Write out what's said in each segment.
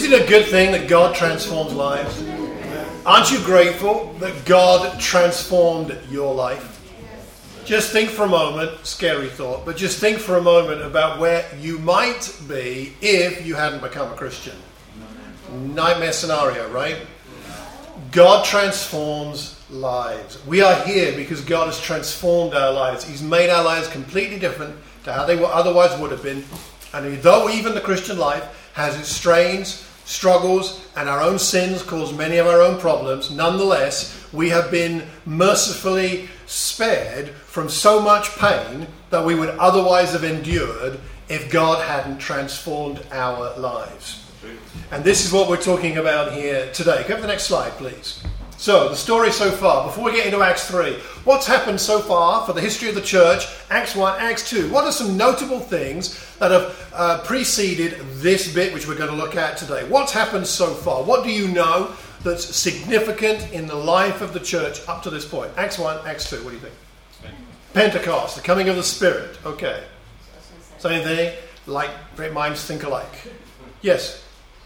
Isn't it a good thing that God transforms lives? Aren't you grateful that God transformed your life? Just think for a moment, scary thought, but just think for a moment about where you might be if you hadn't become a Christian. Nightmare scenario, right? God transforms lives. We are here because God has transformed our lives. He's made our lives completely different to how they otherwise would have been. And though even the Christian life has its strains, struggles, and our own sins cause many of our own problems, nonetheless, we have been mercifully spared from so much pain that we would otherwise have endured if God hadn't transformed our lives. And this is what we're talking about here today. Go to the next slide, please. So, the story so far, before we get into Acts 3, what's happened so far for the history of the church, Acts 1, Acts 2? What are some notable things that have preceded this bit, which we're going to look at today? What's happened so far? What do you know that's significant in the life of the church up to this point? Acts 1, Acts 2, what do you think? Pentecost, the coming of the Spirit. Okay. Same thing, like great minds think alike. Yes?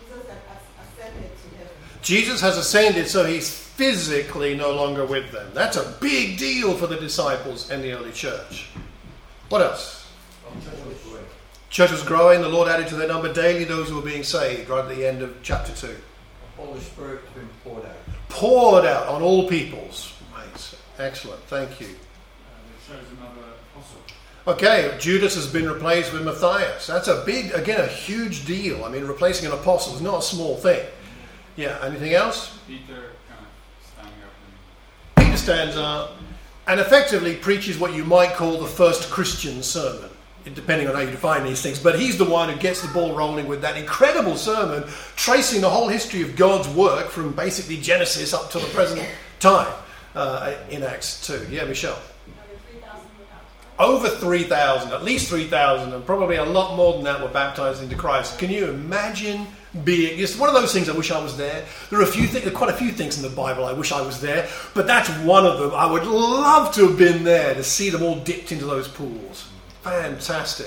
Jesus has ascended, so he's physically no longer with them. That's a big deal for the disciples and the early church. What else? Church was growing. The Lord added to their number daily those who were being saved, right at the end of chapter 2. The Holy Spirit has been poured out. Poured out on all peoples. Right. Excellent. Thank you. It shows another apostle. Okay, Judas has been replaced with Matthias. That's a big, again, a huge deal. I mean, replacing an apostle is not a small thing. Yeah, anything else? Peter kind of standing up. Peter stands up and effectively preaches what you might call the first Christian sermon, depending on how you define these things. But he's the one who gets the ball rolling with that incredible sermon, tracing the whole history of God's work from basically Genesis up to the present time in Acts 2. Yeah, Michelle? Over 3,000, at least 3,000, and probably a lot more than that were baptized into Christ. Can you imagine being... It's one of those things I wish I was there. There are quite a few things in the Bible I wish I was there, but that's one of them. I would love to have been there to see them all dipped into those pools. Fantastic.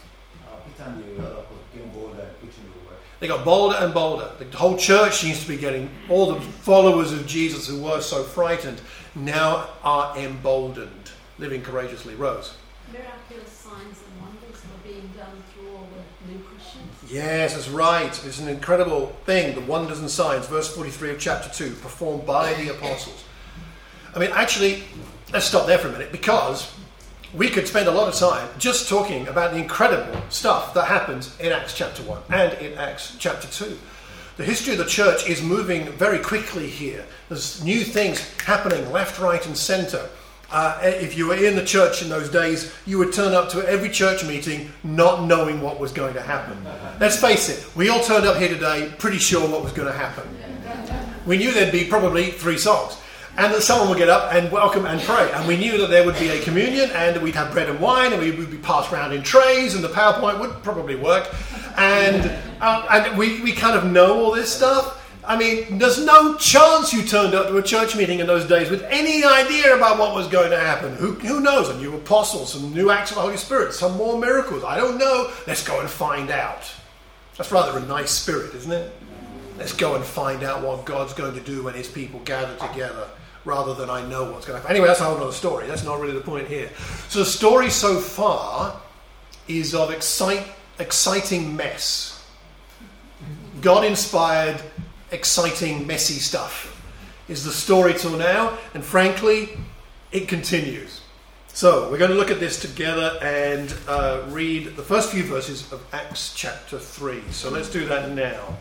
They got bolder and bolder. The whole church seems to be getting... All the followers of Jesus who were so frightened now are emboldened, living courageously. Rose? Miraculous signs and wonders are being done through all the new Christians. Yes, that's right. It's an incredible thing, the wonders and signs, verse 43 of chapter 2, performed by the apostles. I mean, actually, let's stop there for a minute, because we could spend a lot of time just talking about the incredible stuff that happens in Acts chapter 1 and in Acts chapter 2. The history of the church is moving very quickly here. There's new things happening left, right, and centre. If you were in the church in those days, you would turn up to every church meeting not knowing what was going to happen. Let's face it, we all turned up here today pretty sure what was going to happen. We knew there'd be probably 3 songs, and that someone would get up and welcome and pray. And we knew that there would be a communion, and we'd have bread and wine, and we would be passed around in trays, and the PowerPoint would probably work. And we kind of know all this stuff. I mean, there's no chance you turned up to a church meeting in those days with any idea about what was going to happen. Who knows? A new apostle, some new acts of the Holy Spirit, some more miracles. I don't know. Let's go and find out. That's rather a nice spirit, isn't it? Let's go and find out what God's going to do when his people gather together, rather than I know what's going to happen. Anyway, that's a whole other story. That's not really the point here. So the story so far is of exciting mess. God-inspired, exciting, messy stuff is the story till now, and frankly, it continues. So we're going to look at this together and read the first few verses of Acts chapter 3. So let's do that now.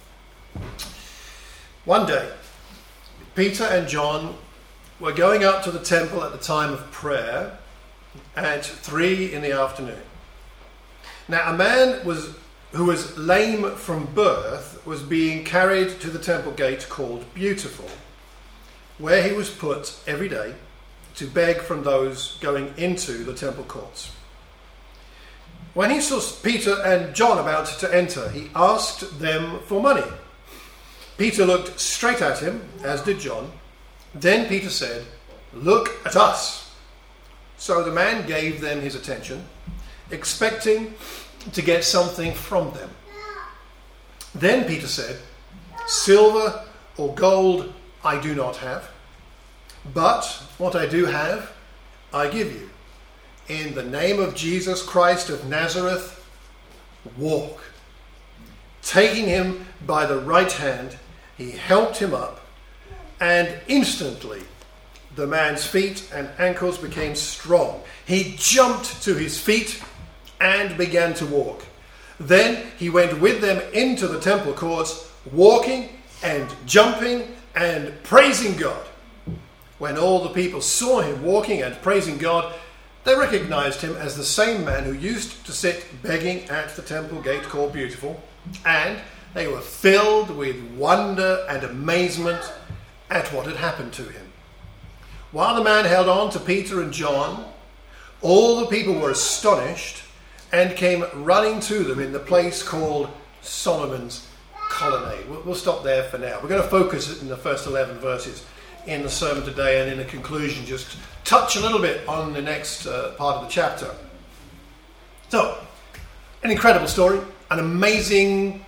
One day, Peter and John were going up to the temple at the time of prayer at 3 in the afternoon. Now a man who was lame from birth was being carried to the temple gate called Beautiful, where he was put every day to beg from those going into the temple courts. When he saw Peter and John about to enter, he asked them for money. Peter looked straight at him, as did John. Then Peter said, "Look at us." So the man gave them his attention, expecting to get something from them. Then Peter said, "Silver or gold I do not have, but what I do have I give you. In the name of Jesus Christ of Nazareth, walk." Taking him by the right hand, he helped him up, and instantly the man's feet and ankles became strong. He jumped to his feet and began to walk. Then he went with them into the temple courts, walking and jumping and praising God. When all the people saw him walking and praising God, they recognized him as the same man who used to sit begging at the temple gate called Beautiful, and they were filled with wonder and amazement at what had happened to him. While the man held on to Peter and John, all the people were astonished and came running to them in the place called Solomon's Colonnade. We'll stop there for now. We're going to focus in the first 11 verses in the sermon today, and in the conclusion just touch a little bit on the next part of the chapter. So, an incredible story, an amazing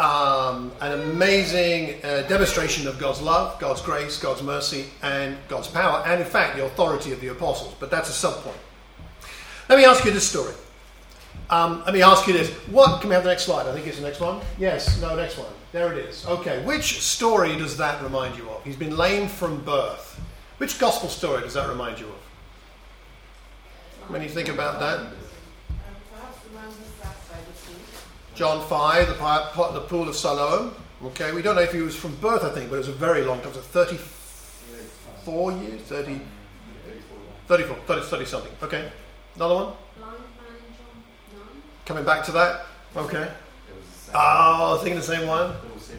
demonstration of God's love, God's grace, God's mercy, and God's power, and in fact the authority of the apostles. But that's a sub-point. Let me ask you this story. Let me ask you this. What? Can we have the next slide? I think it's the next one. Yes. No, next one. There it is. Okay. Which story does that remind you of? He's been lame from birth. Which gospel story does that remind you of? When you think about that? John 5, the pool of Siloam. Okay. We don't know if he was from birth, I think, but it was a very long time. It was 34 years? 30 something. Okay. Another one? Coming back to that? Okay. Oh, thinking the same one?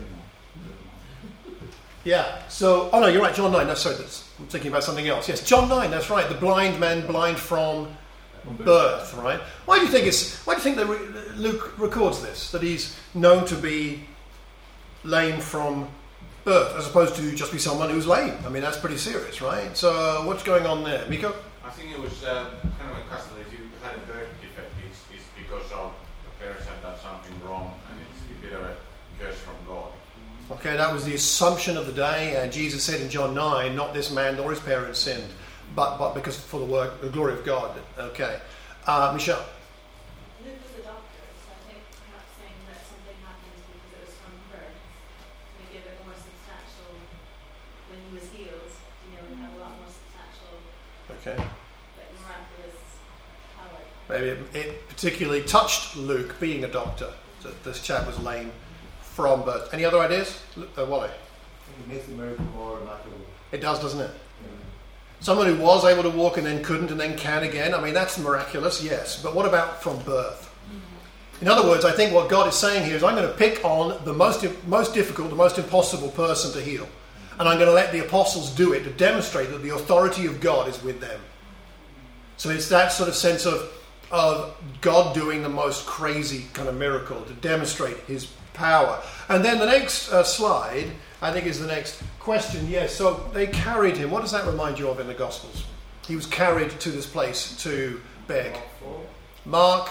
Yeah. So, oh no, you're right, John 9. No, sorry, I'm thinking about something else. Yes, John 9, that's right. The blind man, blind from birth, right? Why do you think that Luke records this? That he's known to be lame from birth, as opposed to just be someone who's lame? I mean, that's pretty serious, right? So, what's going on there? Miko? I think it was kind of a custom. If you had a birth defect, it's because of the parents had done something wrong, and it's a bit of a curse from God. Okay, that was the assumption of the day. Jesus said in John 9, not this man nor his parents sinned, but because for the glory of God. Okay. Michelle? Luke was a doctor, so I think perhaps saying that something happened because it was from birth, maybe a bit more substantial. When he was healed, we had a lot more substantial, Okay. but miraculous power. Maybe it particularly touched Luke, being a doctor, that this chap was lame from birth. Any other ideas? Wally? It makes the miracle more remarkable. It does, doesn't it? Someone who was able to walk and then couldn't and then can again. I mean, that's miraculous, yes. But what about from birth? In other words, I think what God is saying here is I'm going to pick on the most difficult, the most impossible person to heal. And I'm going to let the apostles do it to demonstrate that the authority of God is with them. So it's that sort of sense of God doing the most crazy kind of miracle to demonstrate his power. And then the next slide, I think, is the next question. Yes, so they carried him. What does that remind you of in the Gospels? He was carried to this place to beg. Mark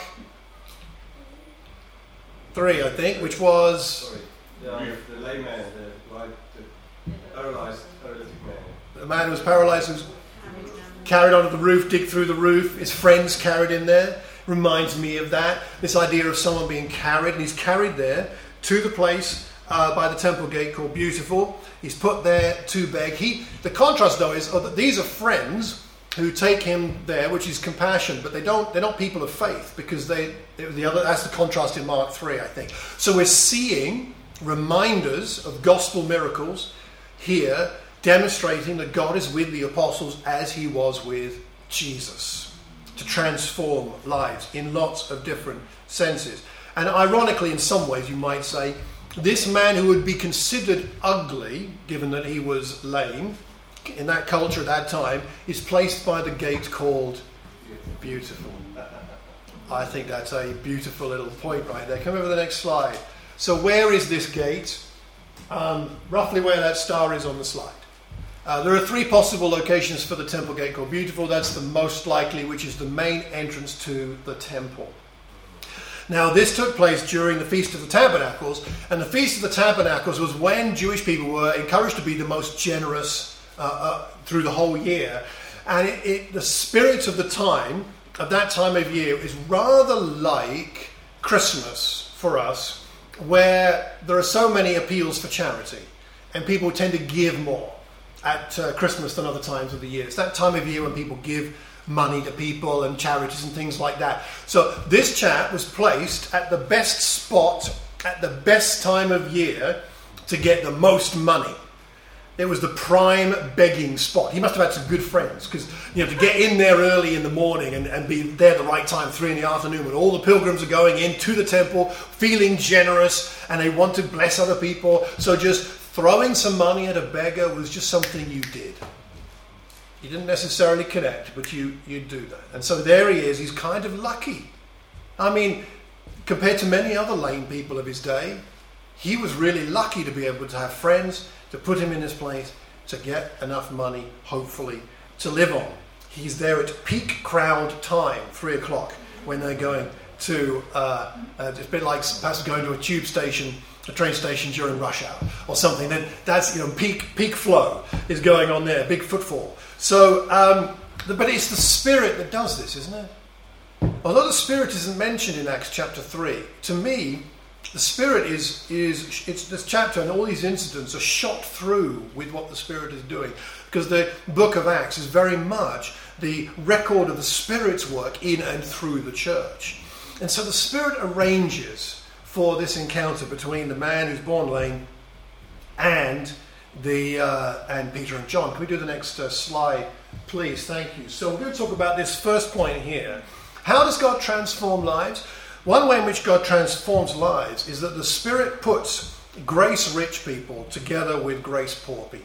3, I think, which was... The lame man, the paralytic man. The man who was paralyzed, who was carried onto the roof, dig through the roof. His friends carried him there. Reminds me of that. This idea of someone being carried, and he's carried there to the place by the temple gate called Beautiful. He's put there to beg. The contrast, though, is that these are friends who take him there, which is compassion, but they're not people of faith, because that's the contrast in Mark 3, I think. So we're seeing reminders of gospel miracles here, demonstrating that God is with the apostles as he was with Jesus, to transform lives in lots of different senses. And ironically, in some ways, you might say, this man who would be considered ugly, given that he was lame, in that culture at that time, is placed by the gate called Beautiful. I think that's a beautiful little point right there. Come over to the next slide. So where is this gate? Roughly where that star is on the slide. There are 3 possible locations for the temple gate called Beautiful. That's the most likely, which is the main entrance to the temple. Now, this took place during the Feast of the Tabernacles, and the Feast of the Tabernacles was when Jewish people were encouraged to be the most generous through the whole year. And the spirit of the time, of that time of year, is rather like Christmas for us, where there are so many appeals for charity, and people tend to give more at Christmas than other times of the year. It's that time of year when people give money to people and charities and things like that. So this chap was placed at the best spot at the best time of year to get the most money. It was the prime begging spot. He must have had some good friends, because to get in there early in the morning and be there at the right time, 3 PM, when all the pilgrims are going into the temple, feeling generous, and they want to bless other people. So just throwing some money at a beggar was just something you did. You didn't necessarily connect, but you do that. And so there he is. He's kind of lucky. I mean, compared to many other lame people of his day, he was really lucky to be able to have friends to put him in this place, to get enough money, hopefully, to live on. He's there at peak crowd time, 3 o'clock, when they're going to, it's a bit like perhaps going to a tube station, a train station during rush hour or something. Then that's, peak flow is going on there, big footfall. So, but it's the Spirit that does this, isn't it? Although the Spirit isn't mentioned in Acts chapter 3, to me, the Spirit is this chapter and all these incidents are shot through with what the Spirit is doing. Because the book of Acts is very much the record of the Spirit's work in and through the church. And so the Spirit arranges for this encounter between the man who's born lame and Peter and John. Can we do the next slide, please? Thank you. So we're going to talk about this first point here. How does God transform lives? One way in which God transforms lives is that the Spirit puts grace-rich people together with grace-poor people.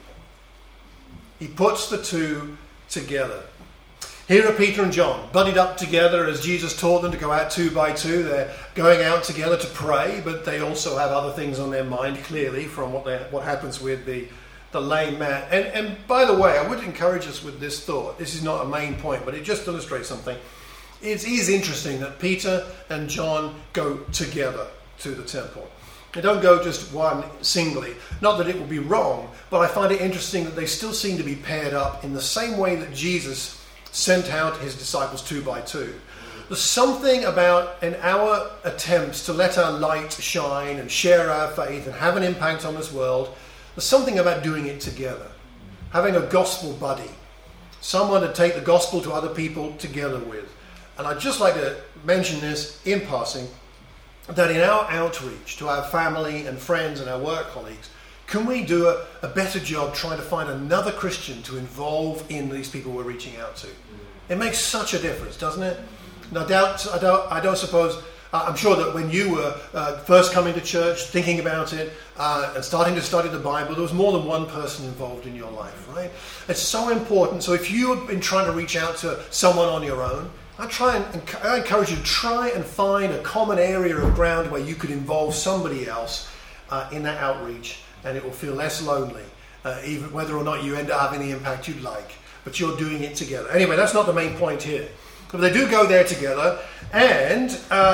He puts the two together. Here are Peter and John, buddied up together as Jesus taught them to go out 2 by 2. They're going out together to pray, but they also have other things on their mind, clearly, from what happens with the lame man. And by the way, I would encourage us with this thought. This is not a main point, but it just illustrates something. It is interesting that Peter and John go together to the temple. They don't go just one singly. Not that it would be wrong, but I find it interesting that they still seem to be paired up in the same way that Jesus sent out his disciples 2 by 2. There's something about in our attempts to let our light shine and share our faith and have an impact on this world, there's something about doing it together. Having a gospel buddy. Someone to take the gospel to other people together with. And I'd just like to mention this in passing, that in our outreach to our family and friends and our work colleagues, can we do a better job trying to find another Christian to involve in these people we're reaching out to? It makes such a difference, doesn't it? And I don't suppose, I'm sure that when you were first coming to church, thinking about it, and starting to study the Bible, there was more than one person involved in your life, right? It's so important. So if you've been trying to reach out to someone on your own, I encourage you to try and find a common area of ground where you could involve somebody else in that outreach, and it will feel less lonely, even whether or not you end up having the impact you'd like. But you're doing it together. Anyway, that's not the main point here. But they do go there together, and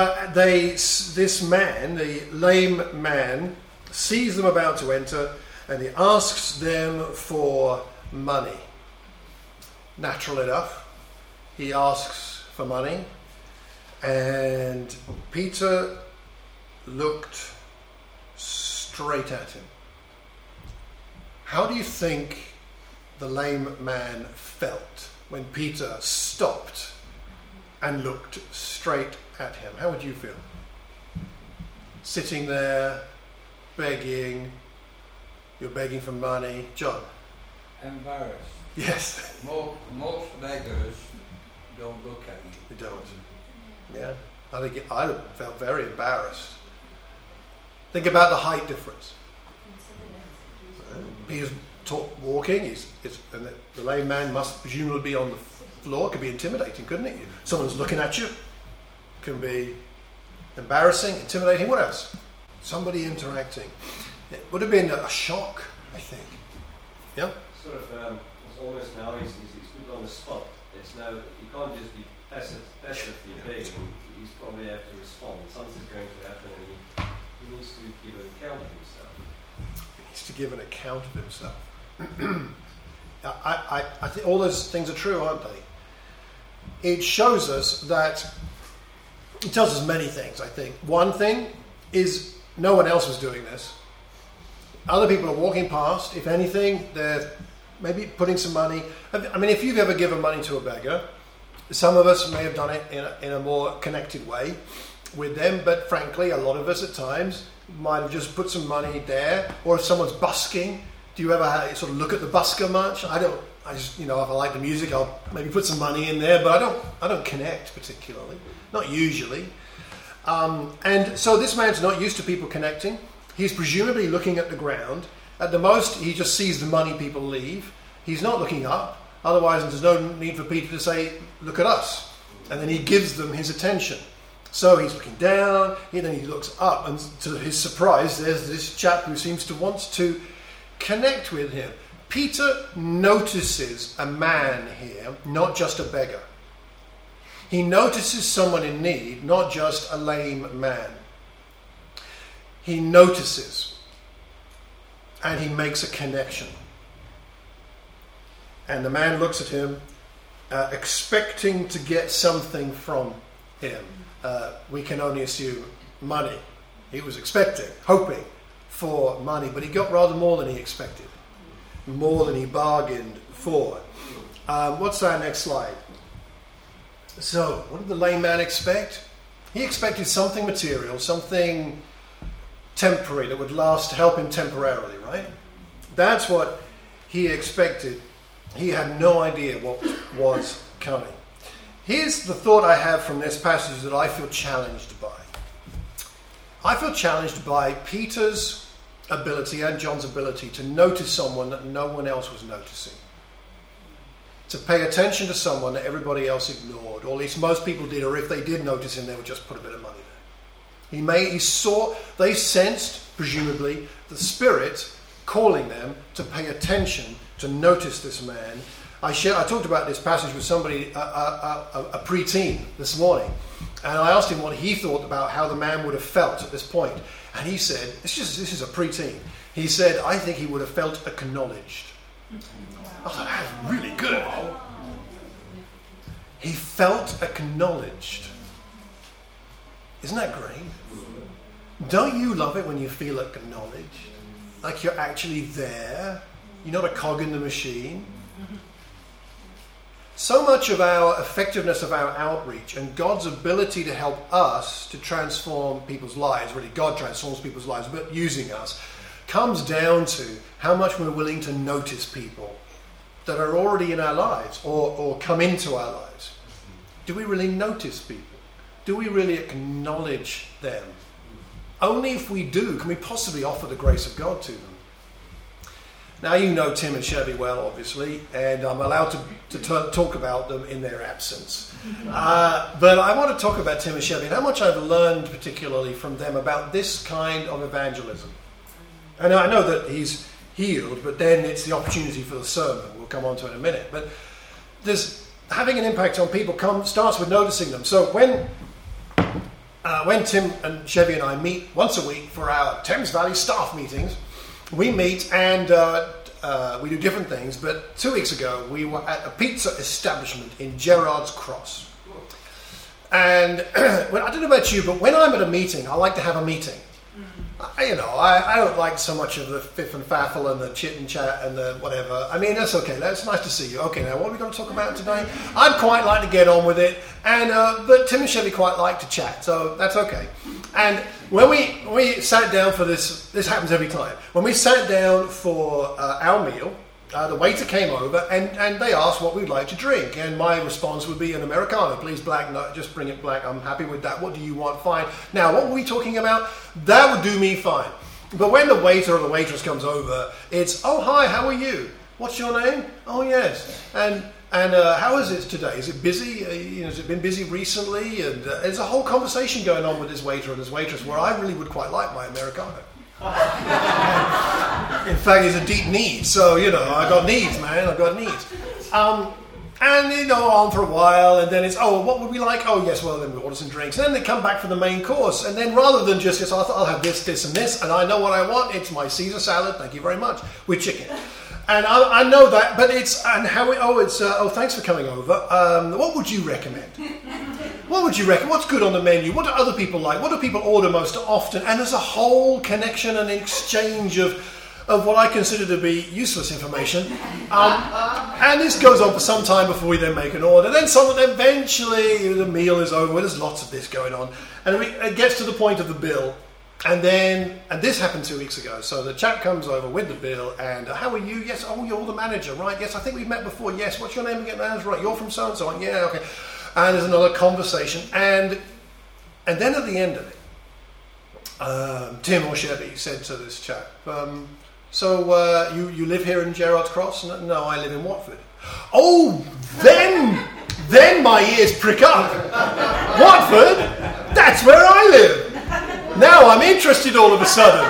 this man, the lame man, sees them about to enter, and he asks them for money. Natural enough, he asks for money, and Peter looked straight at him. How do you think the lame man felt when Peter stopped and looked straight at him? How would you feel? Sitting there, begging, you're begging for money. John? Embarrassed. Yes. Most beggars don't look at you. They don't. Yeah. I felt very embarrassed. Think about the height difference. Peter's walking, and the lame man must presumably be on the floor. It could be intimidating, couldn't it? Someone's looking at you. It can be embarrassing, intimidating. What else? Somebody interacting. It would have been a shock, I think. Yeah? Sort of, it's almost now he's put on the spot. It's now, you can't just be passively begging. He's probably have to respond. Something's to give an account of himself. I think all those things are true, aren't they? It shows us that, it tells us many things, I think. One thing is no one else was doing this. Other people are walking past. If anything, they're maybe putting some money. I mean, if you've ever given money to a beggar, some of us may have done it in a more connected way with them, but frankly, a lot of us at times might have just put some money there. Or if someone's busking, do you ever sort of look at the busker much? I don't. I just, if I like the music, I'll maybe put some money in there, but I don't connect particularly, not usually. And so this man's not used to people connecting. He's presumably looking at the ground. At the most, he just sees the money people leave. He's not looking up. Otherwise, there's no need for Peter to say, look at us. And then he gives them his attention. So he's looking down, and then he looks up, and to his surprise, there's this chap who seems to want to connect with him. Peter notices a man here, not just a beggar. He notices someone in need, not just a lame man. He notices, and he makes a connection. And the man looks at him, expecting to get something from him. We can only assume money. He was expecting, hoping for money, but he got rather more than he expected, more than he bargained for. What's our next slide? So, what did the lame man expect? He expected something material, something temporary that would last, help him temporarily, right? That's what he expected. He had no idea what was coming. Here's the thought I have from this passage that I feel challenged by. I feel challenged by Peter's ability and John's ability to notice someone that no one else was noticing. To pay attention to someone that everybody else ignored, or at least most people did, or if they did notice him, they would just put a bit of money there. They sensed, presumably, the Spirit calling them to pay attention, to notice this man. I talked about this passage with somebody, a pre-teen, this morning, and I asked him what he thought about how the man would have felt at this point. And he said, this is a pre-teen. He said, I think he would have felt acknowledged. I thought, that's really good. He felt acknowledged. Isn't that great? Don't you love it when you feel acknowledged? Like you're actually there? You're not a cog in the machine? So much of our effectiveness of our outreach and God's ability to help us to transform people's lives, really God transforms people's lives, but using us, comes down to how much we're willing to notice people that are already in our lives or come into our lives. Do we really notice people? Do we really acknowledge them? Only if we do can we possibly offer the grace of God to them. Now, you know Tim and Chevy well, obviously, and I'm allowed to talk about them in their absence. But I want to talk about Tim and Chevy and how much I've learned particularly from them about this kind of evangelism. And I know that he's healed, but then it's the opportunity for the sermon. We'll come on to it in a minute. But there's having an impact on people starts with noticing them. So when Tim and Chevy and I meet once a week for our Thames Valley staff meetings, we meet and we do different things, but 2 weeks ago we were at a pizza establishment in Gerrard's Cross. And well, I don't know about you, but when I'm at a meeting, I like to have a meeting. I don't like so much of the fiff and faffle and the chit and chat and the whatever. I mean, that's okay. That's nice to see you. Okay, now what are we going to talk about today? I'd quite like to get on with it, and but Tim and Chevy quite like to chat, so that's okay. And when we sat down for this happens every time. When we sat down for our meal, the waiter came over and they asked what we'd like to drink. And my response would be an Americano, please black, no, just bring it black, I'm happy with that. What do you want? Fine. Now, what were we talking about? That would do me fine. But when the waiter or the waitress comes over, it's, oh, hi, how are you? What's your name? Oh, yes. And how is it today? Is it busy? Has it been busy recently? And there's a whole conversation going on with this waiter and this waitress where I really would quite like my Americano. In fact, it's a deep need. So, I got needs, man. I've got needs. And you know, on for a while, and then it's, oh, what would we like? Oh, yes, well, then we order some drinks. And then they come back for the main course. And then rather than just, yes, I'll have this, this, and this, and I know what I want, it's my Caesar salad, thank you very much, with chicken. And I know that, but it's, and how it, thanks for coming over. What would you recommend? What would you reckon? What's good on the menu? What do other people like? What do people order most often? And there's a whole connection and exchange of what I consider to be useless information. And this goes on for some time before we then make an order. Then eventually the meal is over. There's lots of this going on. And it gets to the point of the bill. And this happened 2 weeks ago. So the chap comes over with the bill and, how are you? Yes, oh, you're the manager, right? Yes, I think we've met before. Yes, what's your name again? That's right, you're from so-and-so. Yeah, okay. And there's another conversation. And then at the end of it, Tim or Chevy said to this chap, so you live here in Gerrard's Cross? No, I live in Watford. Oh, then my ears prick up. Watford? That's where I live. Now I'm interested all of a sudden.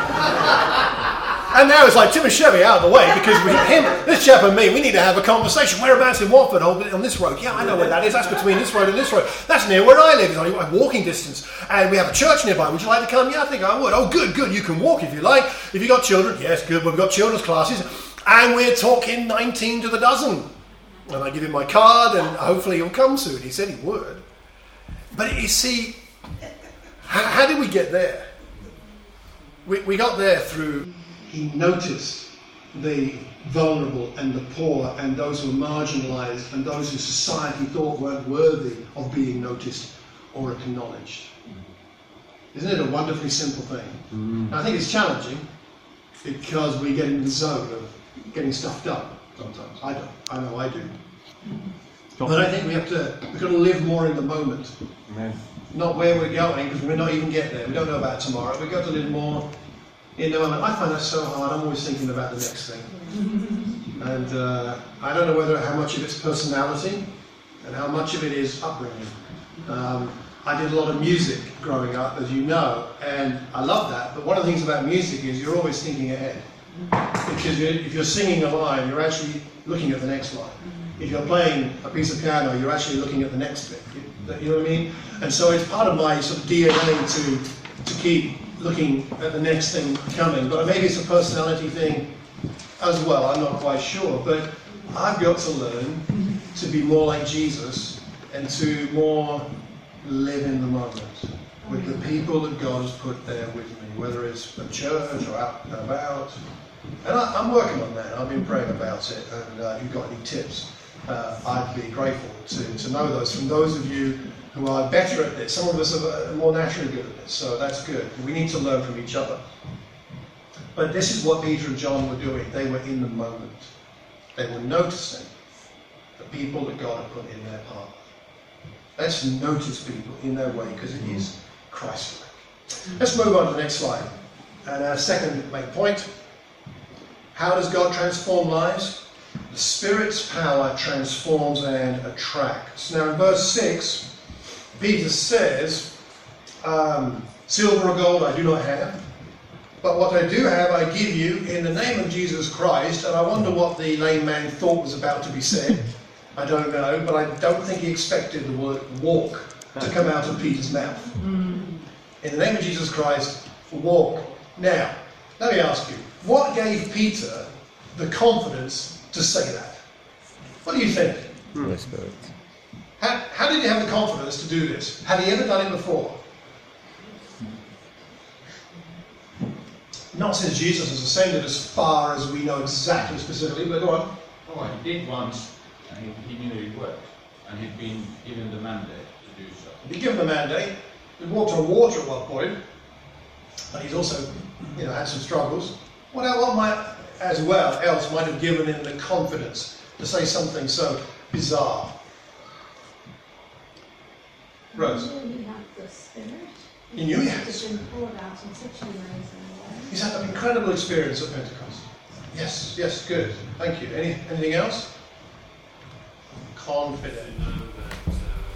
And now it's like Tim and Chevy out of the way because this chap and me, we need to have a conversation. Whereabouts in Watford? Oh, on this road. Yeah, I know where that is. That's between this road and this road. That's near where I live. It's only a walking distance. And we have a church nearby. Would you like to come? Yeah, I think I would. Oh, good. You can walk if you like. If you got children, yes, good. We've got children's classes. And we're talking 19 to the dozen. And I give him my card and hopefully he'll come soon. He said he would. But you see, how did we get there? We got there through... He noticed the vulnerable and the poor and those who were marginalised and those who society thought weren't worthy of being noticed or acknowledged. Isn't it a wonderfully simple thing? And I think it's challenging because we get in the zone of getting stuff done sometimes. I don't. I know I do. But I think we've got to live more in the moment. Amen. Not where we're going, because we may not even get there. We don't know about tomorrow. We've got to live more in the moment. I find that so hard. I'm always thinking about the next thing. And I don't know how much of it's personality and how much of it is upbringing. I did a lot of music growing up, as you know, and I love that. But one of the things about music is you're always thinking ahead. Because if you're singing a line, you're actually looking at the next line. If you're playing a piece of piano, you're actually looking at the next bit. You know what I mean? And so it's part of my sort of DNA to keep looking at the next thing coming. But maybe it's a personality thing as well. I'm not quite sure. But I've got to learn to be more like Jesus and to more live in the moment with the people that God has put there with me, whether it's a church or out and about. And I'm working on that. I've been praying about it. And if you've got any tips, I'd be grateful to know those from those of you who are better at this. Some of us are more naturally good at this, so that's good. We need to learn from each other. But this is what Peter and John were doing. They were in the moment. They were noticing the people that God had put in their path. Let's notice people in their way because it is Christ-like. Let's move on to the next slide. And our second main point. How does God transform lives? The Spirit's power transforms and attracts. Now in verse 6, Peter says, silver or gold I do not have, but what I do have I give you in the name of Jesus Christ. And I wonder what the lame man thought was about to be said. I don't know, but I don't think he expected the word walk to come out of Peter's mouth. In the name of Jesus Christ, walk. Now, let me ask you, what gave Peter the confidence to say that? What do you think? Holy Spirit. How did he have the confidence to do this? Had he ever done it before? Not since Jesus has ascended as far as we know exactly specifically, but go on. Oh, he did once, and he knew it worked, and he'd been given the mandate to do so. He'd been given the mandate. He walked on water at one point, but he's also, had some struggles. What else might have given him the confidence to say something so bizarre? Rose. He knew he had the Spirit. He knew he had the It's been poured out in such an amazing way. He's had an incredible experience at Pentecost. Yes, good. Thank you. Anything else? Confident. To know that if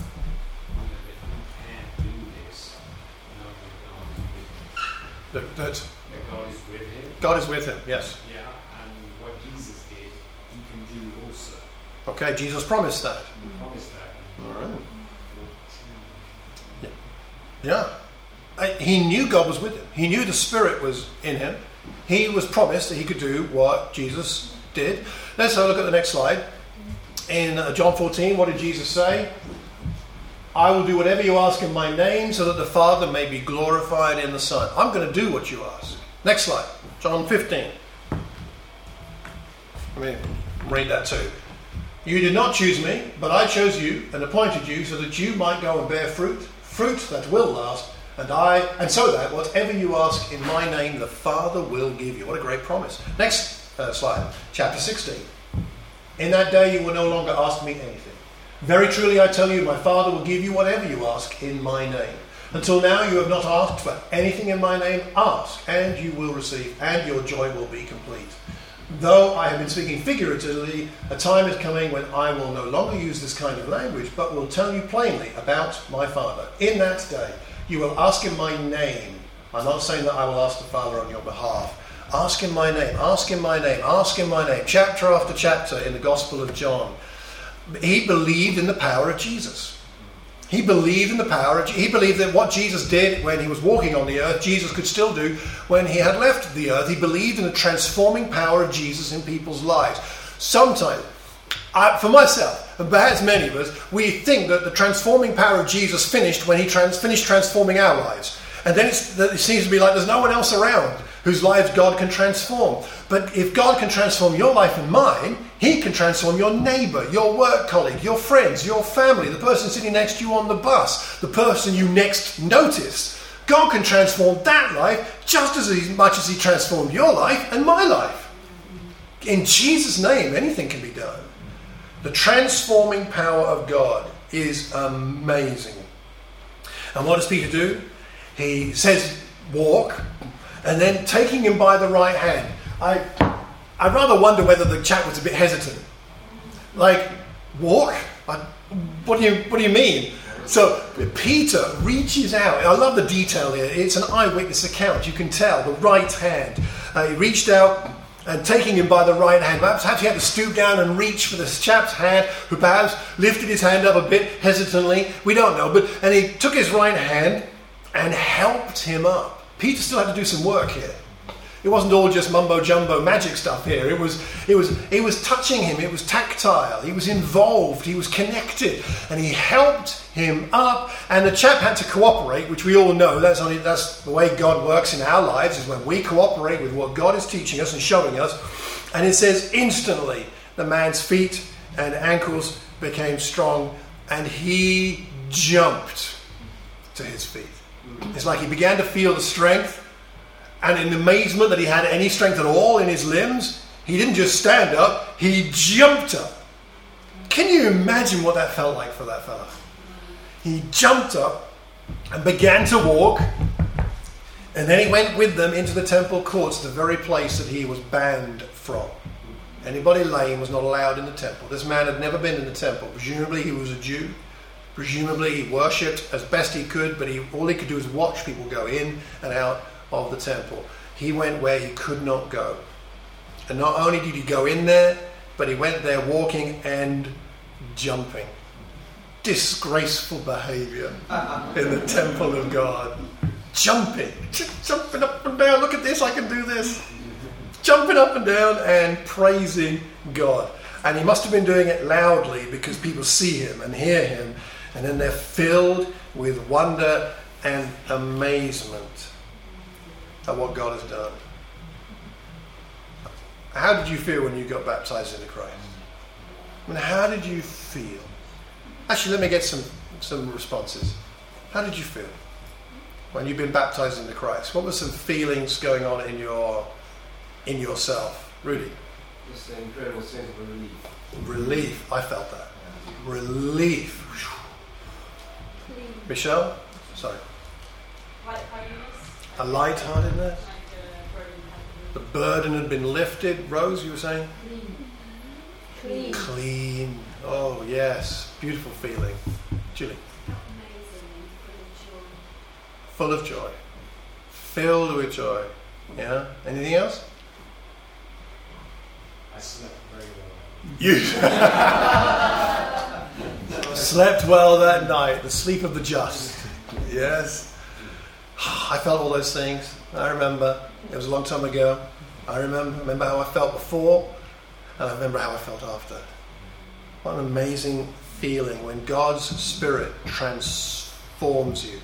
you can't do this, know that God is with him. God is with him, yes. Yeah, and what Jesus did, he can do also. Okay, Jesus promised that. Promise that. All right. Yeah. He knew God was with him. He knew the Spirit was in him. He was promised that he could do what Jesus did. Let's have a look at the next slide. In John 14, what did Jesus say? I will do whatever you ask in my name so that the Father may be glorified in the Son. I'm going to do what you ask. Next slide. John 15. Let me read that too. You did not choose me, but I chose you and appointed you so that you might go and bear fruit that will last, and so that whatever you ask in my name, the Father will give you. What a great promise. Next slide, chapter 16. In that day you will no longer ask me anything. Very truly I tell you, my Father will give you whatever you ask in my name. Until now you have not asked for anything in my name. Ask, and you will receive, and your joy will be complete. Though I have been speaking figuratively, a time is coming when I will no longer use this kind of language, but will tell you plainly about my Father. In that day, you will ask in my name. I'm not saying that I will ask the Father on your behalf. Ask in my name, ask in my name, ask in my name. Chapter after chapter in the Gospel of John. He believed in the power of Jesus. He believed in the power. He believed that what Jesus did when he was walking on the earth, Jesus could still do when he had left the earth. He believed in the transforming power of Jesus in people's lives. Sometimes, for myself, and perhaps many of us, we think that the transforming power of Jesus finished when he finished transforming our lives. And then it seems to be like there's no one else around whose lives God can transform. But if God can transform your life and mine, he can transform your neighbour, your work colleague, your friends, your family, the person sitting next to you on the bus, the person you next notice. God can transform that life just as much as he transformed your life and my life. In Jesus' name, anything can be done. The transforming power of God is amazing. And what does Peter do? He says, walk, and then taking him by the right hand. I rather wonder whether the chap was a bit hesitant. Like, walk? What do you mean? So Peter reaches out. I love the detail here. It's an eyewitness account. You can tell the right hand. He reached out and taking him by the right hand. Perhaps he had to stoop down and reach for this chap's hand, who perhaps lifted his hand up a bit hesitantly. We don't know. And he took his right hand and helped him up. Peter still had to do some work here. It wasn't all just mumbo-jumbo magic stuff here. It was touching him. It was tactile. He was involved. He was connected. And he helped him up. And the chap had to cooperate, which we all know. That's the way God works in our lives, is when we cooperate with what God is teaching us and showing us. And it says, instantly, the man's feet and ankles became strong, and he jumped to his feet. It's like he began to feel the strength. And in amazement that he had any strength at all in his limbs, he didn't just stand up, he jumped up. Can you imagine what that felt like for that fella? He jumped up and began to walk, and then he went with them into the temple courts, the very place that he was banned from. Anybody lame was not allowed in the temple. This man had never been in the temple. Presumably he was a Jew. Presumably he worshipped as best he could, but all he could do was watch people go in and out of the temple. He went where he could not go. And not only did he go in there, but he went there walking and jumping. Disgraceful behavior in the temple of God. Jumping up and down. Look at this, I can do this. Jumping up and down and praising God. And he must have been doing it loudly because people see him and hear him, and then they're filled with wonder and amazement at what God has done. How did you feel when you got baptized into Christ? I mean, how did you feel? Actually, let me get some responses. How did you feel when you've been baptized into Christ? What were some feelings going on in yourself? Rudy? Just an incredible sense of relief. Relief. I felt that. Relief. Michelle? Sorry. Lightheartedness. A lightheartedness. Like The burden had been lifted. Rose, you were saying? Clean. Clean. Oh, yes. Beautiful feeling. Julie? amazing and Full of joy. Filled with joy. Yeah? Anything else? I slept very well. You slept well that night, the sleep of the just. Yes. I felt all those things. I remember. It was a long time ago. I remember how I felt before, and I remember how I felt after. What an amazing feeling when God's Spirit transforms you.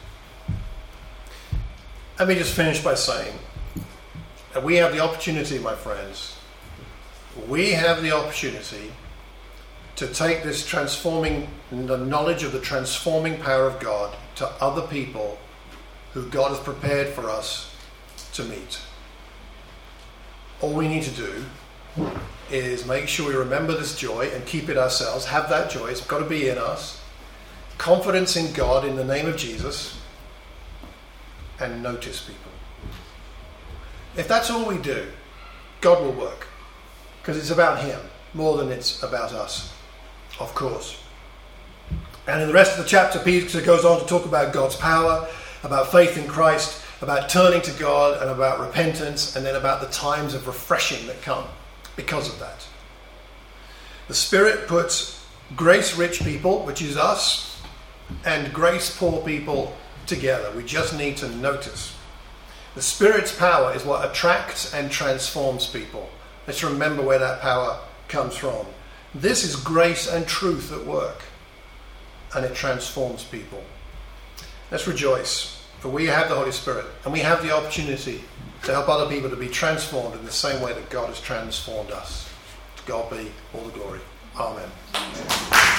Let me just finish by saying that we have the opportunity, my friends, we have the opportunity to take this transforming, the knowledge of the transforming power of God to other people who God has prepared for us to meet. All we need to do is make sure we remember this joy and keep it ourselves. Have that joy. It's got to be in us. Confidence in God in the name of Jesus. And notice people. If that's all we do, God will work. Because it's about Him more than it's about us, of course. And in the rest of the chapter, Peter goes on to talk about God's power, about faith in Christ, about turning to God, and about repentance, and then about the times of refreshing that come because of that. The Spirit puts grace-rich people, which is us, and grace-poor people together. We just need to notice. The Spirit's power is what attracts and transforms people. Let's remember where that power comes from. This is grace and truth at work, and it transforms people. Let's rejoice, for we have the Holy Spirit, and we have the opportunity to help other people to be transformed in the same way that God has transformed us. To God be all the glory. Amen.